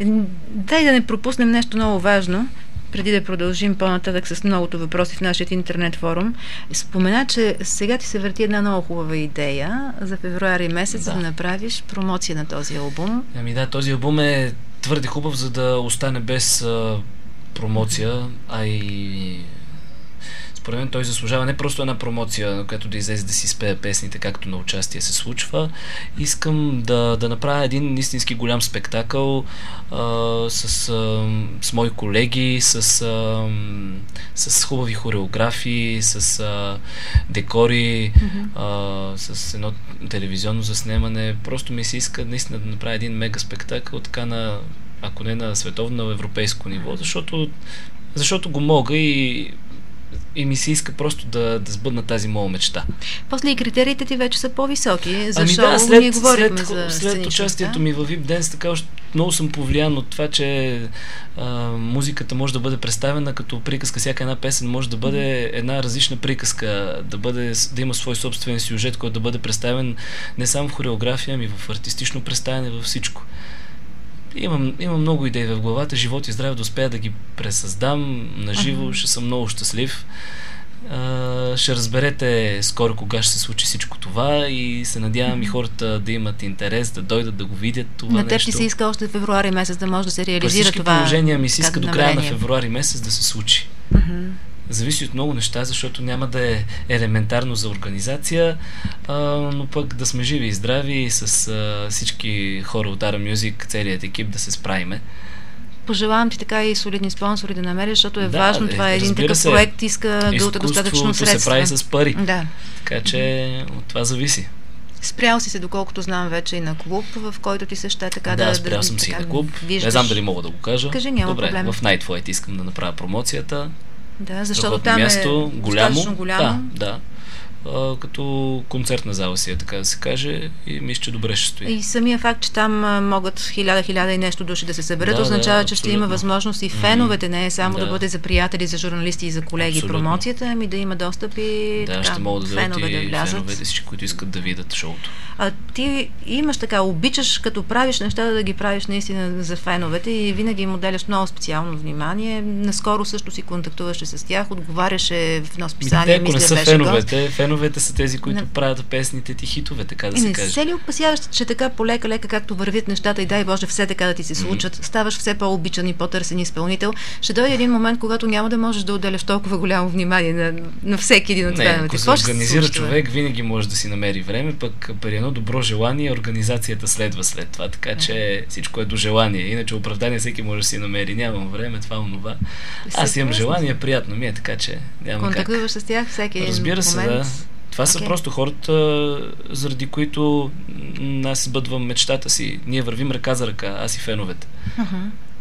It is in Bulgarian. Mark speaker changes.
Speaker 1: Дай да не пропуснем нещо много важно, преди да продължим по-нататък с многото въпроси в нашия интернет форум. Спомена, че сега ти се върти една много хубава идея за февруари месец да направиш промоция на този албум.
Speaker 2: Ами да, този албум е твърде хубав, за да остане без промоция, а и според мен той заслужава не просто една промоция, на която да излезе да си спее песните, както на участие се случва. Искам да направя един истински голям спектакъл с мои колеги, с хубави хореографии, с декори, с едно телевизионно заснемане. Просто ми се иска наистина да направя един мега спектакъл, така на, ако не на световно, на европейско ниво, защото го мога и ми се иска просто да сбъдна тази моя мечта.
Speaker 1: После и критериите ти вече са по-високи, защото ние говорихме за
Speaker 2: след участието ми във VIP Dance, така още много съм повлиян от това, че музиката може да бъде представена като приказка. Всяка една песен може да бъде една различна приказка, да има свой собствен сюжет, който да бъде представен не само в хореография, ами в артистично представяне, във всичко. Имам много идеи в главата, живот и здраве да успея да ги пресъздам наживо, ще съм много щастлив. Ще разберете скоро кога ще се случи всичко това и се надявам и хората да имат интерес, да дойдат да го видят това нещо.
Speaker 1: На теб ти се иска още февруари месец да може да се реализира това.
Speaker 2: При всички положения ми се иска до края на февруари месец да се случи. Зависи от много неща, защото няма да е елементарно за организация, но пък да сме живи и здрави и с всички хора от Ara Music, целият екип да се справиме.
Speaker 1: Пожелавам ти така и солидни спонсори да намериш, защото е важно. Това е един такъв проект, иска достатъчно средства.
Speaker 2: Се прави с пари. Да. Така че от това зависи.
Speaker 1: Спрял си се, доколкото знам вече и на клуб, в който ти се ще така
Speaker 2: да спрял съм си на клуб. Виждаш... Не знам дали мога да го кажа.
Speaker 1: Кажи, няма проблем.
Speaker 2: В Night Flight искам да направя промоцията.
Speaker 1: Да, защото там
Speaker 2: място,
Speaker 1: е голямо.
Speaker 2: Да. Като концертна зала си е, така да се каже, и мисля, че добре ще стои.
Speaker 1: И самия факт, че там могат 1000 и нещо души да се съберат, означава, че ще има възможност и феновете, не е само да бъде за приятели, за журналисти и за колеги промоцията, ами да има достъп и
Speaker 2: ще могат да влязат и феновете, всички, които искат да видят шоуто.
Speaker 1: А ти имаш така, обичаш като правиш неща да ги правиш наистина за феновете и винаги им отделяш много специално внимание. Наскоро също си контактуваше с тях, отговаряше в едно списание.
Speaker 2: Ако не са феновете са тези, които правят песните ти хитове, така да се каже.
Speaker 1: Не се ли опасяваш, че така полека-лека, както вървят нещата и дай Боже все така да ти се случат, ставаш все по-обичан и по-търсен изпълнител, ще дойде един момент, когато няма да можеш да отделяш толкова голямо внимание на всеки един от феновете.
Speaker 2: Ако се организира човек, винаги може да си намери време, пък при едно добро желание организацията следва след това, така че всичко е до желание. Иначе оправдание всеки може да си намери. Нямам време, това, онова. Аз имам желание, приятно ми е, така че няма как.
Speaker 1: Контактуваш с тях всеки момент.
Speaker 2: Разбира се, да. Това са просто хората, заради които аз избъдвам мечтата си. Ние вървим ръка за ръка, аз и феновете.